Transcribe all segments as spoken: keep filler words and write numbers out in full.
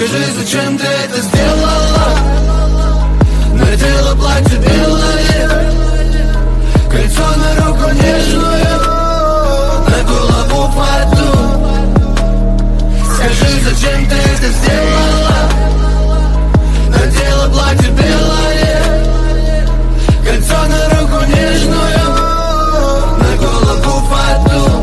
Скажи, зачем ты это сделала? Надела платье белое, кольцо на руку нежную, на голову фату. Скажи, зачем ты это сделала? Надела платье белое, кольцо на руку нежную, на голову фату.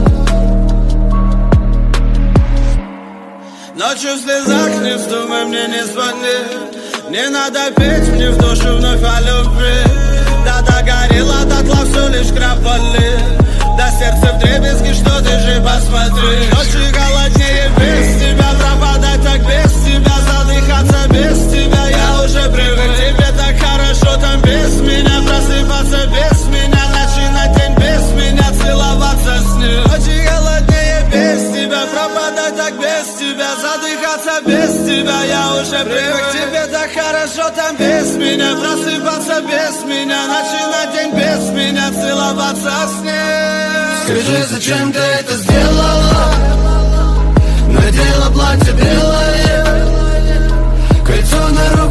Ночью в слезах не вздумай мне не звони. Не надо петь мне в душу вновь о любви. Да догорела дотла все лишь кровали. До сердца вдребезги, что ты же посмотри. Ночи голоднее без тебя, пропадать так без тебя, задыхаться без тебя. Я уже привык, тебе так хорошо там без меня, просыпаться без меня, начинать день без меня, целоваться с ним. Ночи голоднее без тебя, пропадать так без тебя, задыхаться без тебя. Я уже привык, тебе так хорошо там без меня, просыпаться без меня, начинать день без меня, целоваться с ним. Скажи, зачем ты это сделала? Надела платье белое, кольцо на руку